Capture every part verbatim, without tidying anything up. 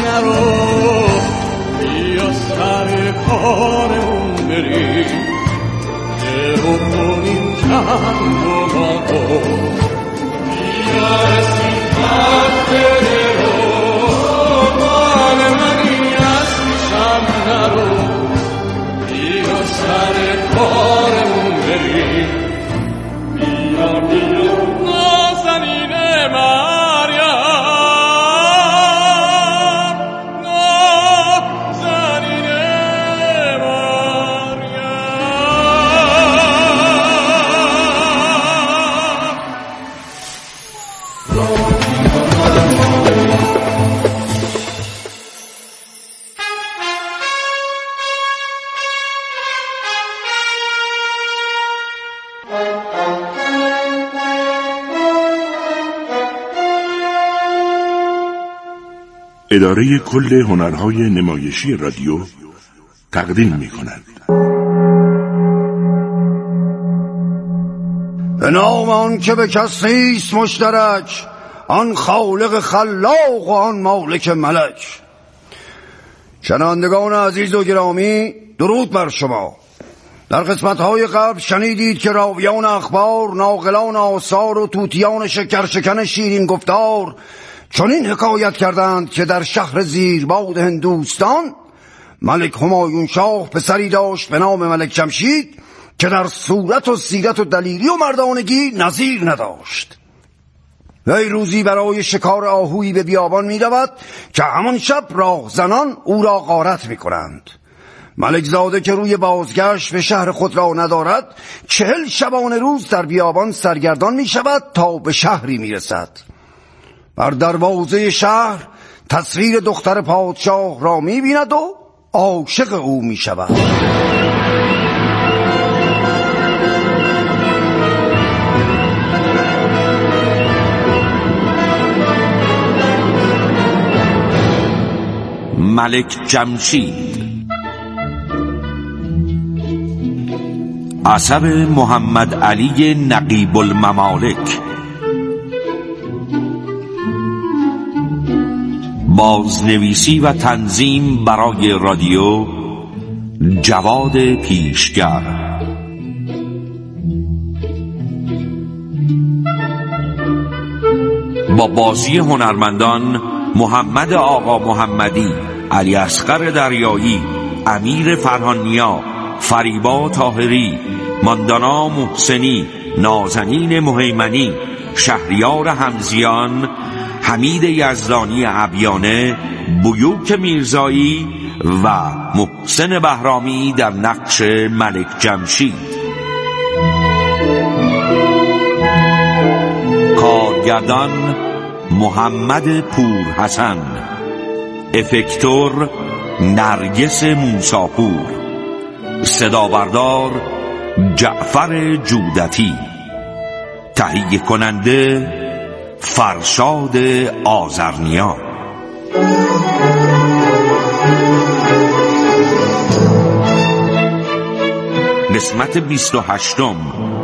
نرو، بیا سر کارمون بریم، درو کنیم چند و بارو، بیا رسیم خط درو، مال منی از پیشم نرو، بیا سر کارمون بریم، بیا بیا نازنین مریم، نازنین مریم. اداره کل هنرهای نمایشی رادیو تقدیم می کند. به نام آن که به کس نیست مشترک، آن خالق خلاق و آن مالک ملک. شنوندگان عزیز و گرامی، درود بر شما. در قسمت‌های قبل شنیدید که راویان اخبار، ناقلان آثار و توتیان شکرشکن شیرین گفتار چنین حکایت کردند که در شهر زیرباد هندوستان ملک همایون شاه پسری داشت به نام ملک جمشید که در صورت و سیرت و دلیری و مردانگی نظیر نداشت. وی روزی برای شکار آهویی به بیابان می رود که همان شب راهزنان او را غارت می کنند. ملک زاده که روی بازگشت به شهر خود را ندارد، چهل شبانه روز در بیابان سرگردان می شود تا به شهری می رسد. بر دروازه شهر تصویر دختر پادشاه را می بیند و عاشق او می شود. ملک جمشید اثر محمد علی نقیب الممالک، بازنویسی و تنظیم برای رادیو جواد پیشگر. با بازی هنرمندان محمد آقا محمدی، علی اصغر دریایی، امیر فرهانیا، فریبا طاهری، ماندانا محسنی، نازنین مهیمنی، شهریار حمزیان، حمید یزدانی عبیانه، بیوک میرزایی و محسن بهرامی در نقش ملک جمشید. کارگردان محمد پور حسن، افکتور نرگس موساپور، صدابردار جعفر جودتی، تهیه کننده فرشاد آذرنیا. قسمت بیست و هشتم.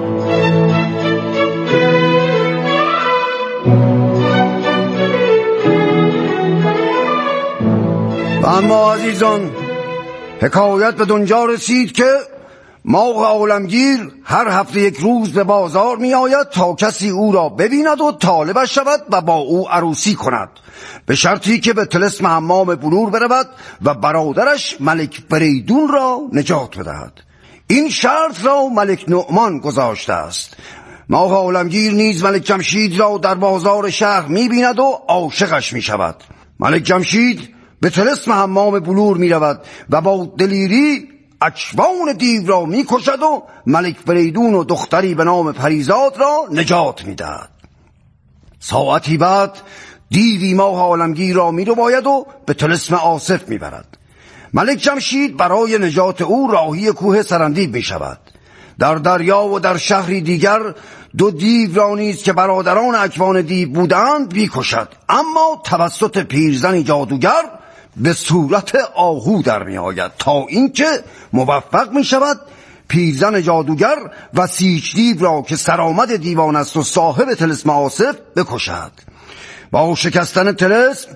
و اما عزیزان، حکایت به دنجا رسید که ماه عالمگیر هر هفته یک روز به بازار می آید تا کسی او را ببیند و طالبش شود و با او عروسی کند، به شرطی که به طلسم حمام بلور برود و برادرش ملک فریدون را نجات بدهد. این شرط را ملک نعمان گذاشته است. ماه عالمگیر نیز ملک جمشید را در بازار شهر می بیند و عاشقش می شود. ملک جمشید به طلسم حمام بلور می رود و با دلیری اکوان دیو را می کشد و ملک فریدون و دختری به نام پریزاد را نجات می دهد. ساعتی بعد دیوی ماه عالمگیر را می رو باید و به طلسم آصف می برد. ملک جمشید برای نجات او راهی کوه سرندیب می شود. در دریا و در شهری دیگر دو دیو را نیز که برادران اکوان دیو بودند می کشد، اما توسط پیرزنی جادوگر به صورت آهو در می آید تا اینکه موفق می شود پیرزن جادوگر و سیچ دیو را که سرآمد دیوان است و صاحب طلسم آصف بکشد. با شکستن طلسم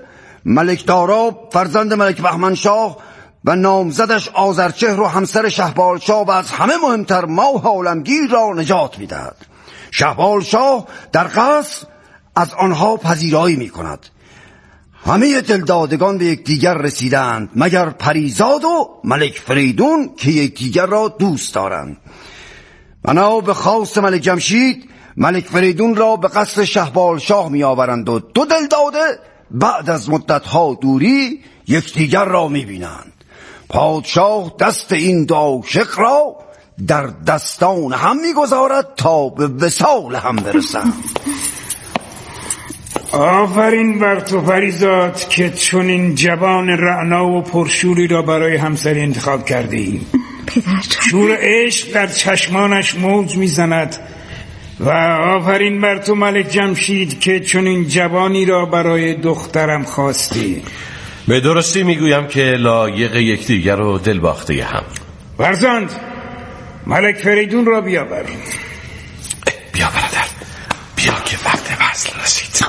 ملک داراب فرزند ملک بهمنشاه و نامزدش آذرچهر و همسر شهبالشاه و از همه مهمتر ماه عالمگیر را نجات می‌دهد. شهبالشاه در قصر از آنها پذیرایی می‌کند. همه دلدادگان به یکدیگر رسیدند مگر پریزاد و ملک فریدون که یکدیگر را دوست دارند. بنا به خواست ملک جمشید ملک فریدون را به قصر شهبالشاه می آورند و دو دلداده بعد از مدتها دوری یکدیگر را می بینند. پادشاه دست این دو عاشق را در دستان هم می گذارد تا به وصال هم برسند. آفرین بر تو پریزاد که چون این جوان رعنا و پرشوری را برای همسری انتخاب کردی. پدرجان، شور عشق در چشمانش موج میزند. و آفرین بر تو ملک جمشید که چون این جوانی را برای دخترم خواستی. به درستی میگویم که لایق یکدیگر و دلباخته هم. فرزند، ملک فریدون را بیاور. بیا برادر، بیا که وقت وصل رسید.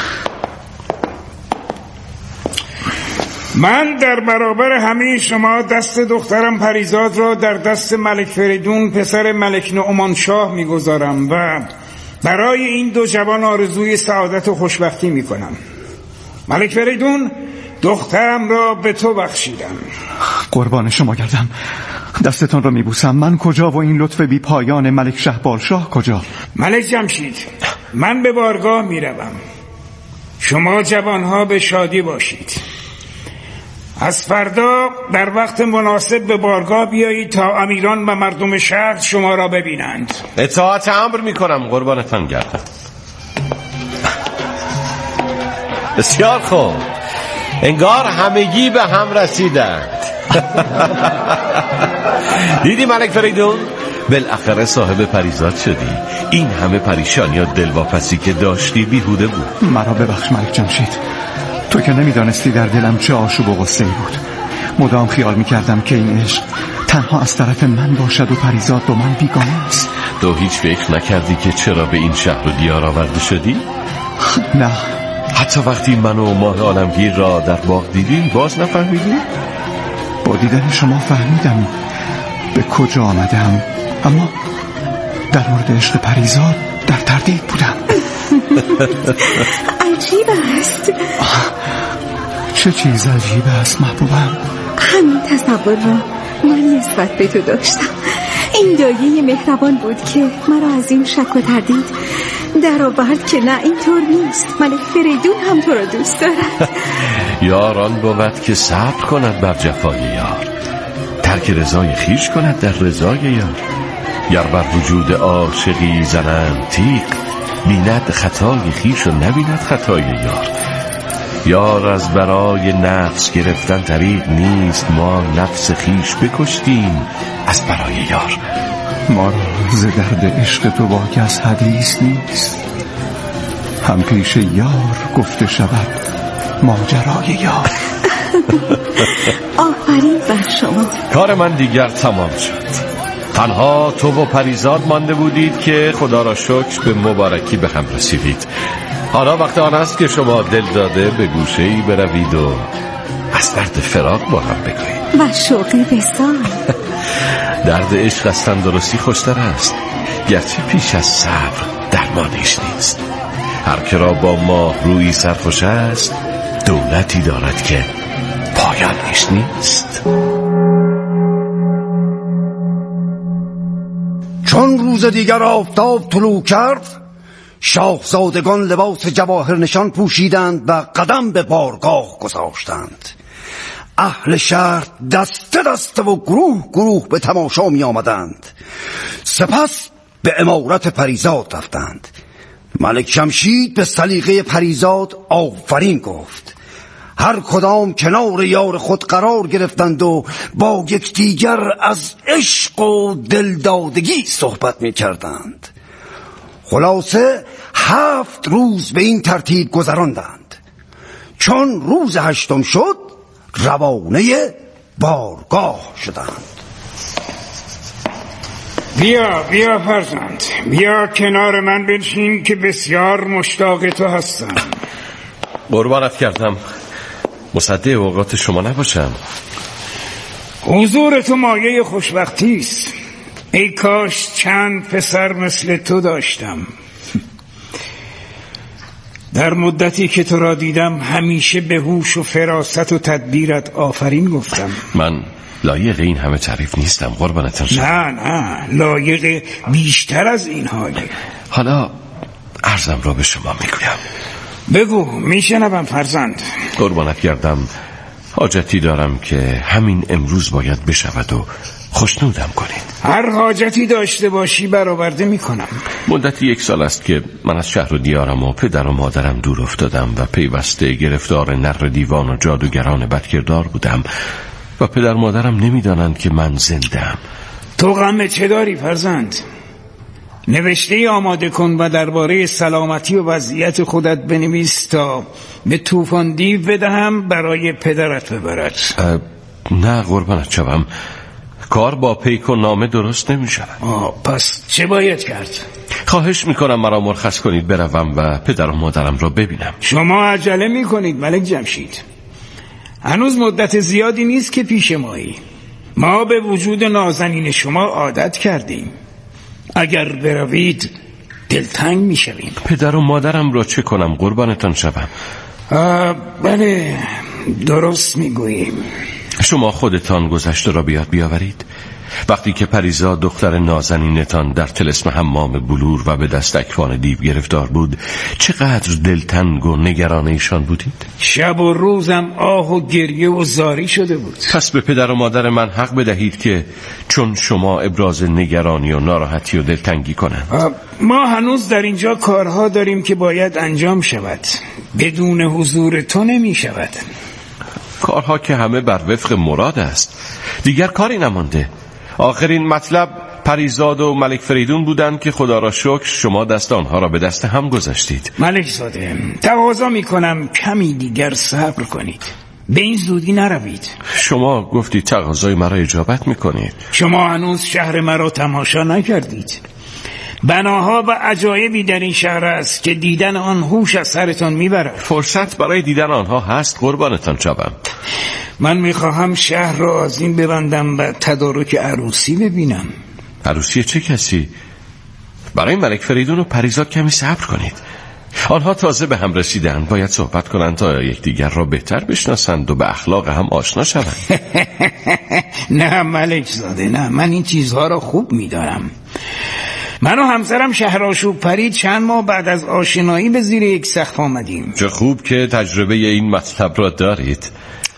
من در برابر همه شما دست دخترم پریزاد را در دست ملک فریدون پسر ملک نعمان شاه میگذارم و برای این دو جوان آرزوی سعادت و خوشبختی میکنم. ملک فریدون، دخترم را به تو بخشیدم. قربان شما گردم، دستتان را میبوسم. من کجا و این لطف بی پایان ملک شهبالشاه کجا؟ ملک جمشید، من به بارگاه میروم. شما جوانها به شادی باشید. از فردا در وقت مناسب به بارگاه بیایید تا امیران و مردم شهر شما را ببینند. اطاعت امر میکنم قربانتان گردم. بسیار خوب، انگار همگی به هم رسیدند. دیدی ملک فریدون؟ بالاخره صاحب پریزاد شدی. این همه پریشانی و دلواپسی که داشتی بیهوده بود. مرا ببخش ملک جمشید، تو که نمیدانستی در دلم چه آشوب و غصه‌ای بود. مدام خیال میکردم که این عشق تنها از طرف من باشد و پریزاد با من بیگانه است. تو هیچ فکر نکردی که چرا به این شهر و دیار آورده شدی؟ نه. حتی وقتی من و ماه عالمگیر را در باغ دیدیم باز نفهمیدی؟ با دیدن شما فهمیدم به کجا آمدم، اما در مورد عشق پریزاد در تردید بودم. عجیب است. چه چیز عجیب است محبوبم؟ همین تصور را من نسبت به تو داشتم. این دایه مهربان بود که مرا از این شک و تردید در آورد که نه، اینطور نیست. ملک فریدون هم تو را دوست دارد. یاران بود که صبر کند بر جفای یار، ترک رضای خیش کند در رضای یار. گر بر وجود عاشقی زنند تیغ، بیند خطای خیش و نبیند خطای یار. یار از برای نفس گرفتن طریق نیست، ما نفس خیش بکشتیم از برای یار. ما را ز درد عشق تو با کس حدیث نیست، هم پیش یار گفته شود ماجرای یار. آفرین بر شما. کار من دیگر تمام شد. تنها تو و پریزاد مانده بودید که خدا را شکر به مبارکی به هم رسیدید. حالا وقت آن است که شما دل داده به گوشه‌ای بروید و از درد فراق با هم بگویید. و شوقی وصال. درد عشق از تندرستی خوشتر است، گرچه پیش از صبر درمانش نیست. هر که را با ماه روی سرخوش است، دولتی دارد که پایانش نیست. چون روز دیگر آفتاب طلوع کرد، شاهزادگان لباس جواهر نشان پوشیدند و قدم به بارگاه گذاشتند. اهل شهر دسته دسته و گروه گروه به تماشا می آمدند. سپس به امارت پریزاد رفتند. ملک جمشید به سلیقه پریزاد آفرین گفت. هر کدام کنار یار خود قرار گرفتند و با یکدیگر از عشق و دلدادگی صحبت می کردند. خلاصه هفت روز به این ترتیب گذراندند. چون روز هشتم شد، روانه بارگاه شدند. بیا بیا فرزند، بیا کنار من بنشین که بسیار مشتاق تو هستم. قربانت کردم. مصدق اوقات شما نباشم. حضور تو مایه خوشبختی است. ای کاش چند پسر مثل تو داشتم. در مدتی که تو را دیدم همیشه به هوش و فراست و تدبیرت آفرین گفتم. من لایق این همه تعریف نیستم قربانتون شم. نه نه لایق بیشتر از این حالی. حالا عرضم را به شما میگویم. بگو میشنوم فرزند. قربانت گردم، حاجتی دارم که همین امروز باید بشود و خوشنودم کنید. هر حاجتی داشته باشی برآورده میکنم. مدتی یک سال است که من از شهر و دیارم و پدر و مادرم دور افتادم و پیوسته گرفتار نر دیوان و جادوگران بدکردار بودم و پدر مادرم نمیدانند که من زنده‌ام. تو غم چه داری فرزند؟ نوشته آماده کن و درباره سلامتی و وضعیت خودت بنویس تا به طوفان دیو بدهم برای پدرت ببرد. نه قربانت شوم، کار با پیک و نامه درست نمی شود. پس چه باید کرد؟ خواهش میکنم مرا مرخص کنید بروم و پدر و مادرم را ببینم. شما عجله میکنید ملک جمشید. هنوز مدت زیادی نیست که پیش مایی. ما به وجود نازنین شما عادت کردیم. اگر بروید دلتنگ میشویم. پدر و مادرم را چه کنم قربانتان شوم؟ بله درست میگوییم. شما خودتان گذشته را بیاد بیاورید. وقتی که پریزاد دختر نازنینتان در طلسم حمام بلور و به دست اکوان دیو گرفتار بود چقدر دلتنگ و نگران ایشان بودید؟ شب و روزم آه و گریه و زاری شده بود. پس به پدر و مادر من حق بدهید که چون شما ابراز نگرانی و ناراحتی و دلتنگی کنند. ما هنوز در اینجا کارها داریم که باید انجام شود. بدون حضور تو نمی شود. کارها که همه بر وفق مراد است. دیگر کاری نمانده. آخرین مطلب پریزاد و ملک فریدون بودند که خدا را شکر شما دست آنها را به دست هم گذاشتید. ملک زاده تقاضا میکنم کمی دیگر صبر کنید. به این زودی نروید. شما گفتید تقاضای مرا اجابت میکنید. شما هنوز شهر مرا تماشا نکردید. بناها و عجایبی در این شهر است که دیدن آن هوش از سرتان میبرد. فرصت برای دیدن آنها هست قربانتان شوم. من میخواهم شهر را از این ببندم و تدارک عروسی ببینم. عروسی چه کسی؟ برای ملک فریدون و پریزاد کمی صبر کنید. آنها تازه به هم رسیدند، باید صحبت کنند تا یکدیگر را بهتر بشناسند و به اخلاق هم آشنا شوند. نه ملک زاده نه، من این چیزها را خوب میدانم. من و همسرم شهرآشوب پری چند ماه بعد از آشنایی به زیر یک سقف آمدیم. چه خوب که تجربه این مطلب را دارید.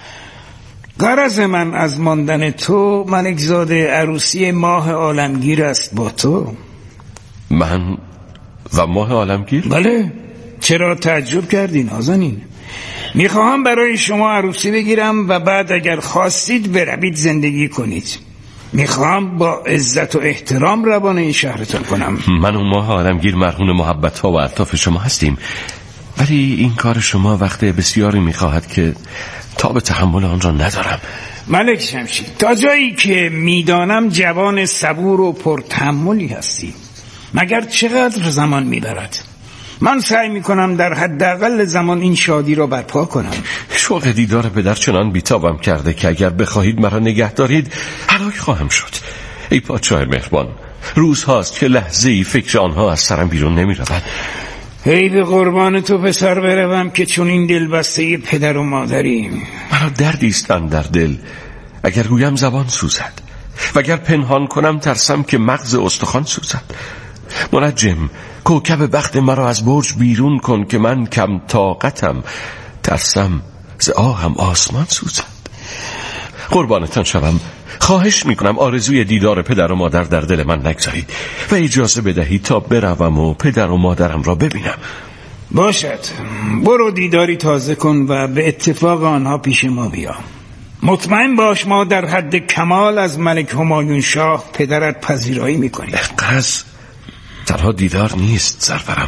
غرض من از ماندن تو ملک زاده عروسی ماه عالمگیر است با تو. من و ماه عالمگیر؟ بله، چرا تعجب کردین نازنین؟ میخواهم برای شما عروسی بگیرم و بعد اگر خواستید بروید زندگی کنید. میخواهم با عزت و احترام روان این شهرتان کنم. من و ماه عالمگیر مرهون محبت ها و الطاف شما هستیم، ولی این کار شما وقت بسیاری میخواهد که تا به تحمل آن را ندارم. ملک شمشید تا جایی که میدانم جوان صبور و پرتحملی هستی. مگر چقدر زمان میبرد؟ من سعی میکنم در حداقل زمان این شادی را برپا کنم. شوق دیدار پدر چنان بیتابم کرده که اگر بخواهید مرا نگه دارید هلاک خواهم شد. ای پادشاه مهربان، روز هاست که لحظه ای فکر آنها از سرم بیرون نمی رود. ای به قربان تو پسر بروم که چون این دل بسته پدر و مادریم. مرا دردی است در دل، اگر گویم زبان سوزد و اگر پنهان کنم ترسم که مغز استخوان سوزد. منجم، کوکب بخت مرا از برج بیرون کن که من کم طاقتم، ترسم ز آهم آسمان سوزد. قربانتان شوم، خواهش میکنم آرزوی دیدار پدر و مادر در دل من نگذارید و اجازه بدهید تا بروم و پدر و مادرم را ببینم. باشد، برو دیداری تازه کن و به اتفاق آنها پیش ما بیا. مطمئن باش ما در حد کمال از ملک همایون شاه پدرت پذیرایی میکنیم. قرض تنها دیدار نیست سرورم.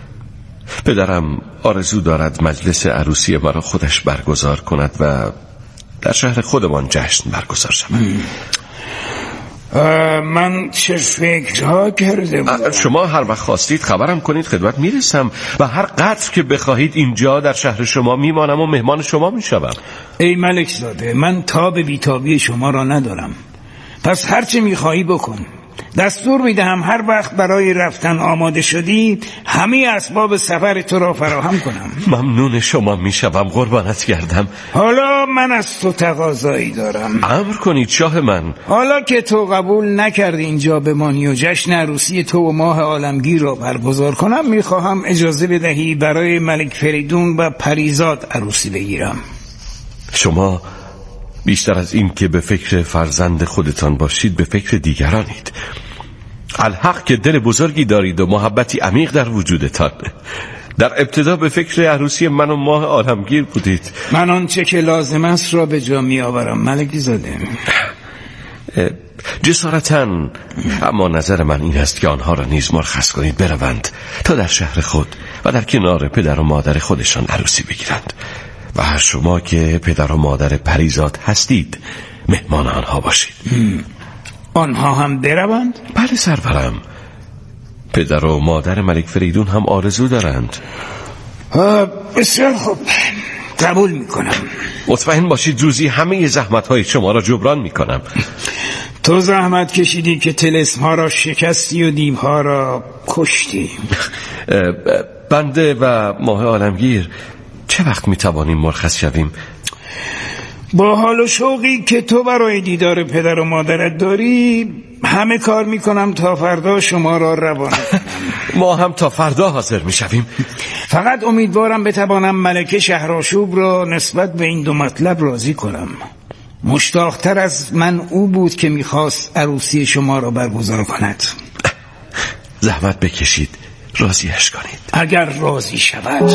پدرم آرزو دارد مجلس عروسی مرا خودش برگزار کند و در شهر خودمان جشن برگزار شود. من چه فکرها کرده بودم. شما هر وقت خواستید خبرم کنید، خدمت میرسم و هر قدر که بخواهید اینجا در شهر شما میمانم و مهمان شما میشوم. ای ملک زاده، من تاب بیتابی شما را ندارم، پس هر چه میخواهی بکن. دستور میدهم هر وقت برای رفتن آماده شدی همه اسباب سفر تو را فراهم کنم. ممنون شما میشوم، قربانت گردم. حالا من از تو تقاضایی دارم. امر کنید شاه من. حالا که تو قبول نکردی اینجا بمانی و جشن عروسی تو و ماه عالمگیر را برگزار کنم، میخواهم اجازه بدهی برای ملک فریدون و پریزاد عروسی بگیرم. شما بیشتر از این که به فکر فرزند خودتان باشید به فکر دیگرانید. الحق که دل بزرگی دارید و محبتی عمیق در وجودتان. در ابتدا به فکر عروسی من و ماه عالمگیر بودید. من آنچه که لازم است را به جا می آورم ملک زاده. جسارتاً، اما نظر من این است که آنها را نیز مرخص کنید بروند تا در شهر خود و در کنار پدر و مادر خودشان عروسی بگیرند و هر شما که پدر و مادر پریزاد هستید مهمان آنها باشید. آنها هم بروند؟ بله سرورم، پدر و مادر ملک فریدون هم آرزو دارند. بسیار خوب، قبول میکنم. مطمئن باشید روزی همه زحمت های شما را جبران میکنم. تو زحمت کشیدی که طلسم ها را شکستی و دیوها را کشتی. بنده و ماه عالمگیر چه وقت میتوانیم مرخص شویم؟ با حال و شوقی که تو برای دیدار پدر و مادرت داری همه کار میکنم تا فردا شما را روانه کنم. ما هم تا فردا حاضر میشویم. فقط امیدوارم بتوانم ملکه شهرآشوب را نسبت به این دو مطلب راضی کنم. مشتاقتر از من او بود که میخواست عروسی شما را برگزار کند. زحمت بکشید راضیش کنید. اگر راضی شود.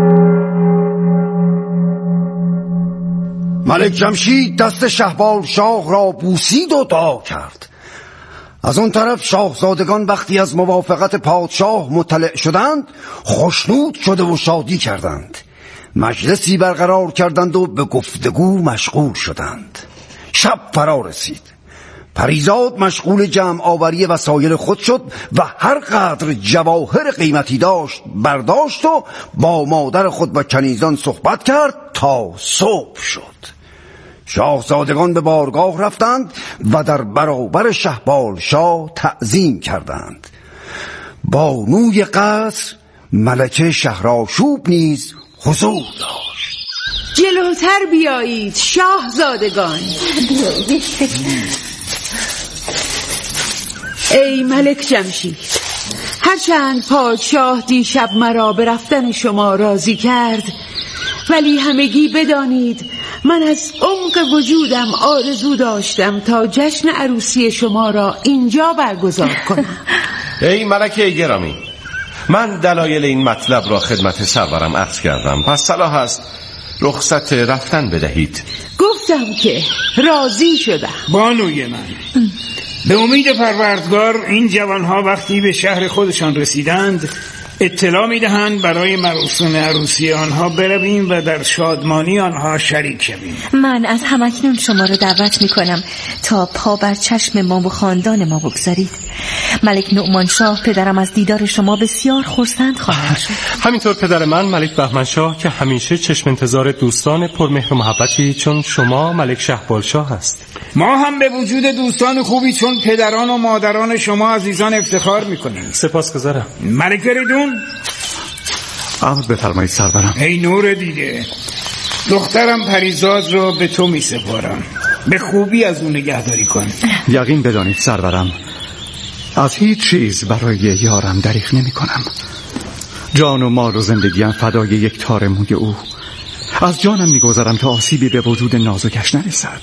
ملک جمشید دست شهبال شاه را بوسید و دعا کرد. از اون طرف شاهزادگان وقتی از موافقت پادشاه مطلع شدند خوشنود شده و شادی کردند. مجلسی برقرار کردند و به گفتگو مشغول شدند. شب فرا رسید. پریزاد مشغول جمع آوری وسایل خود شد و هر قدر جواهر قیمتی داشت برداشت و با مادر خود و کنیزان صحبت کرد تا صبح شد. شاهزادگان به بارگاه رفتند و در برابر شهبال شاه تعظیم کردند. بانوی قصر ملکه شهرآشوب نیز حضور داشت. جلوتر بیایید شاهزادگان. ای ملک جمشید، هرچند پادشاه دیشب مرا به رفتن شما راضی کرد، ولی همگی بدانید من از عمق وجودم آرزو داشتم تا جشن عروسی شما را اینجا برگزار کنم. ای ملکه گرامی، من دلایل این مطلب را خدمت سرورم عرض کردم، پس صلاح است رخصت رفتن بدهید. گفتم که راضی شدم. بانوی من، به امید پروردگار این جوانها وقتی به شهر خودشان رسیدند اطلاع میدهند برای مراسم عروسی آنها برویم و در شادمانی آنها شریک شویم. من از همکنون شما را دعوت میکنم تا پا بر چشم ما و خاندان ما بگذارید. ملک نعمان شاه پدرم از دیدار شما بسیار خرسند خواهد شد. همینطور پدر من ملک بهمن شاه که همیشه چشم انتظار دوستان پرمهر و محبتی چون شما ملک شهبال شاه هست. ما هم به وجود دوستان خوبی چون پدران و مادران شما عزیزان افتخار میکنیم. سپاسگزارم. ملک فریدون، امر بفرمایید سرورم. ای نور دیده، دخترم پریزاد را به تو می سپارم، به خوبی از اون نگهداری کن. یقین بدانید سرورم، از هیچ چیز برای یارم دریغ نمی کنم. جان و مال و زندگیم فدای یک تار موی او. از جانم می گذارم تا آسیبی به وجود نازکش نرسد.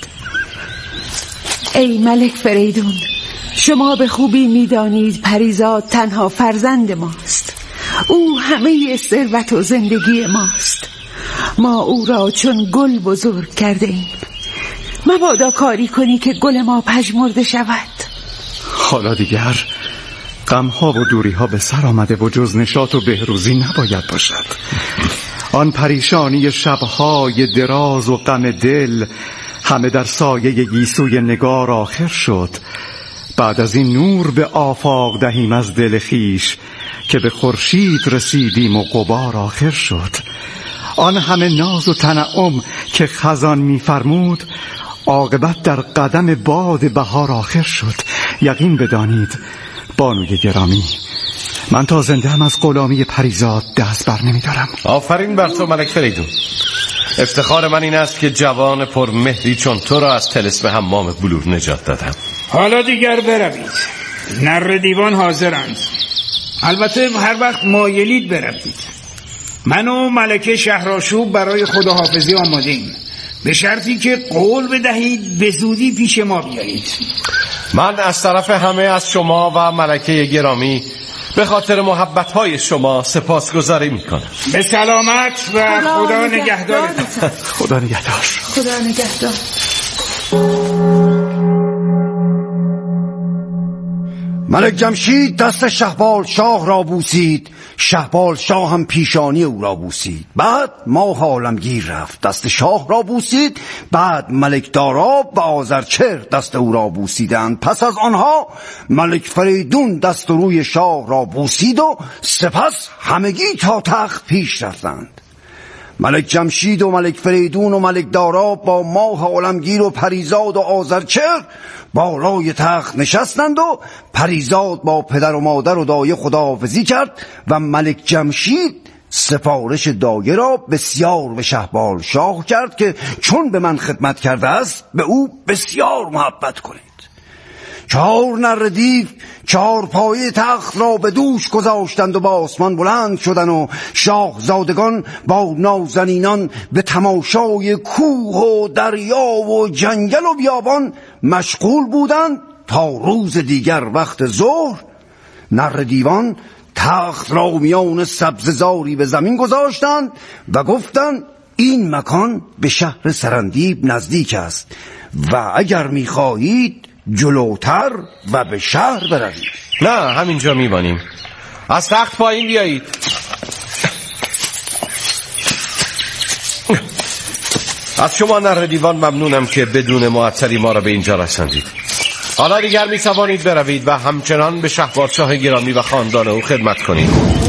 ای ملک فریدون، شما به خوبی می دانید پریزاد تنها فرزند ماست. او همه ثروت و زندگی ماست. ما او را چون گل بزرگ کرده ایم. مبادا کاری کنی که گل ما پژمرده شود. حالا دیگر غمها و دوریها به سر آمده و جز نشاط و بهروزی نباید باشد. آن پریشانی شبهای دراز و غم دل همه در سایه گیسوی نگار آخر شد. بعد از این نور به آفاق دهیم از دل خیش، که به خورشید رسیدیم و غبار آخر شد. آن همه ناز و تنعم که خزان می‌فرمود، عاقبت در قدم باد بهار آخر شد. یقین بدانید بانوی گرامی، من تا زنده هم از غلامی پریزاد دست بر نمی‌دارم. آفرین بر تو ملک فریدون. افتخار من این است که جوان پرمهری چون تو را از طلسم حمام بلور نجات دادم. حالا دیگر بروید، نره دیوان حاضرند. البته هر وقت مایلید بروید. من و ملکه شهرآشوب برای خداحافظی آماده‌ایم، به شرطی که قول بدهید به زودی پیش ما بیایید. من از طرف همه از شما و ملکه گرامی به خاطر محبت‌های شما سپاسگزاری می‌کنم. به سلامت و خدا, خدا نگهدار. خدا نگهدار. خدا نگهدار. ملک جمشید دست شهبال شاه را بوسید، شهبال شاه هم پیشانی او را بوسید. بعد ماه عالمگیر رفت دست شاه را بوسید. بعد ملک داراب و آذرچهر دست او را بوسیدند. پس از آنها ملک فریدون دست روی شاه را بوسید و سپس همگی تا تخت پیش رفتند. ملک جمشید و ملک فریدون و ملک داراب با ماه عالمگیر و پریزاد و آذرچهر بالای تخت نشستند و پریزاد با پدر و مادر و دایه خداحافظی کرد و ملک جمشید سفارش دایه را بسیار به شهبال شاه کرد که چون به من خدمت کرده است به او بسیار محبت کنید. چهار نره دیو چهار پایه تخت را به دوش گذاشتند و با آسمان بلند شدند و شاهزادگان با نازنینان به تماشای کوه و دریا و جنگل و بیابان مشغول بودند تا روز دیگر وقت ظهر. نره دیوان تخت را میان سبززاری به زمین گذاشتند و گفتند این مکان به شهر سرندیب نزدیک است و اگر می‌خواهید جلوتر و به شهر بروید. نه، همینجا میمانیم. از تخت پایین بیایید. از شما نره دیوان ممنونم که بدون معطلی ما را به اینجا رساندید. حالا دیگر می توانید بروید و همچنان به شهبال شاه گرامی و خاندان او خدمت کنید.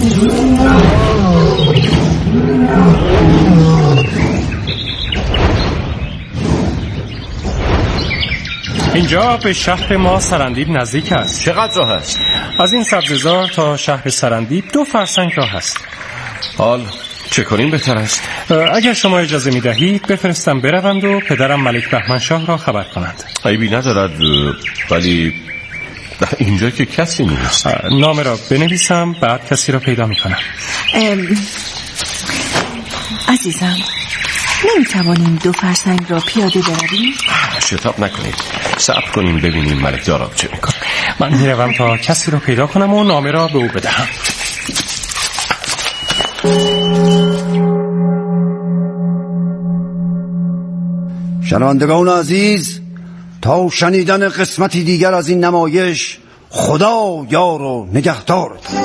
اینجا به شهر ما سرندیب نزدیک است. چقدر راه است؟ از این سبززار تا شهر سرندیب دو فرسنگ راه است. حال چه کنیم بهتر است؟ اگر شما اجازه می دهید بفرستم بروند و پدرم ملک بهمن شاه را خبر کنند. عیبی ندارد، ولی اینجا که کسی نیست. نام را بنویسم بعد کسی را پیدا می کنم. عزیزم، نمی توانیم دو فرسنگ را پیاده برویم؟ شتاب نکنید، صبر کنیم ببینیم ملک داراب چه میکنه. من می روم تا کسی را پیدا کنم و نامه را به او بدهم. شنوندگان عزیز، تا شنیدن قسمتی دیگر از این نمایش، خدا یار و نگهدارتون.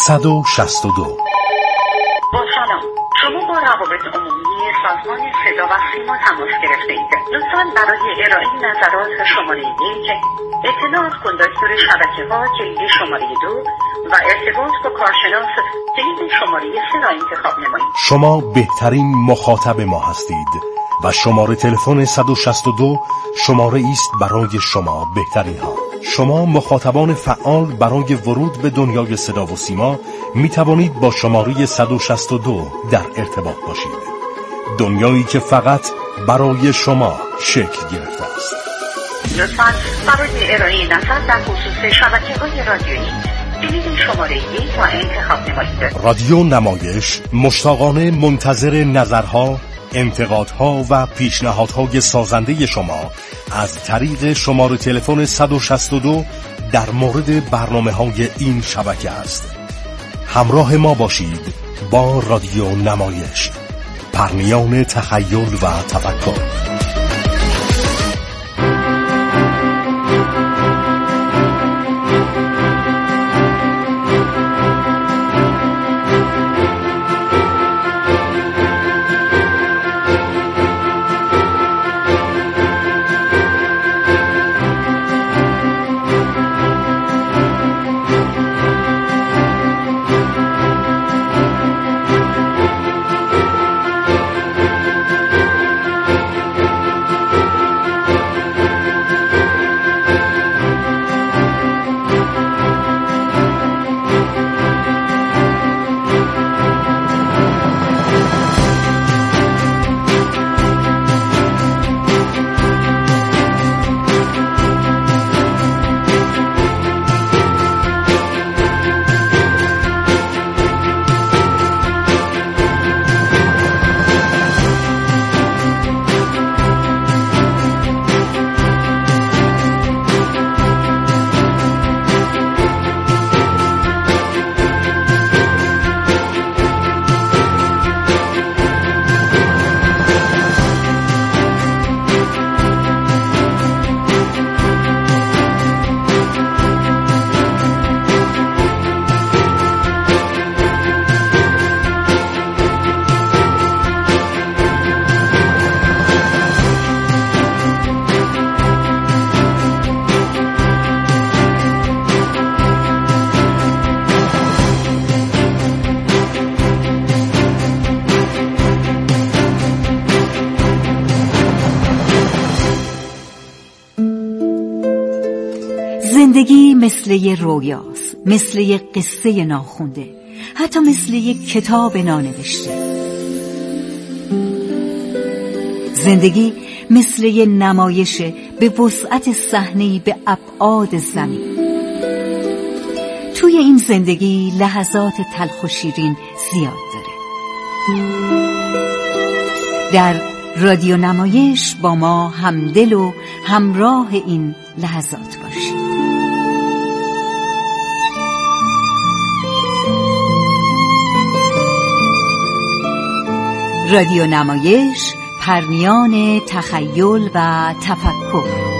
صد و شصت و دو. با سلام، شما با روابط عمومی سازمان صدا و سیما تماس گرفته اید. لطفاً برای ارائه نظرات شماره یک، اطلاعات کندکتور شبکه ها کلید شماره دو و ارتباط با کارشناس کلید شماره سه را انتخاب نمایید. شما بهترین مخاطب ما هستید و شماره تلفن صد و شصت و دو شماره است برای شما بهترین ها. شما مخاطبان فعال برای ورود به دنیای صدا و سیما می توانید با شماره صد و شصت و دو در ارتباط باشید. دنیایی که فقط برای شما شکل گرفته است. لطفاً برای ارائه نظر در خصوص شبکه‌های رادیویی کلید شماره یک را انتخاب نمایید. رادیو نمایش مشتاقانه منتظر نظرها، انتقادها و پیشنهادهای سازنده شما از طریق شماره تلفن صد و شصت و دو در مورد برنامه‌های این شبکه است. همراه ما باشید با رادیو نمایش، پرنیان تخیل و تفکر. زندگی مثل یه رویاست، مثل یه قصه ناخونده، حتی مثل یه کتاب نانوشته. زندگی مثل یه نمایشه به وسعت صحنه‌ای به ابعاد زمین. توی این زندگی لحظات تلخ و شیرین زیاد داره. در رادیو نمایش با ما همدل و همراه این لحظات باشید. رادیو نمایش، پرنیان تخیل و تفکر.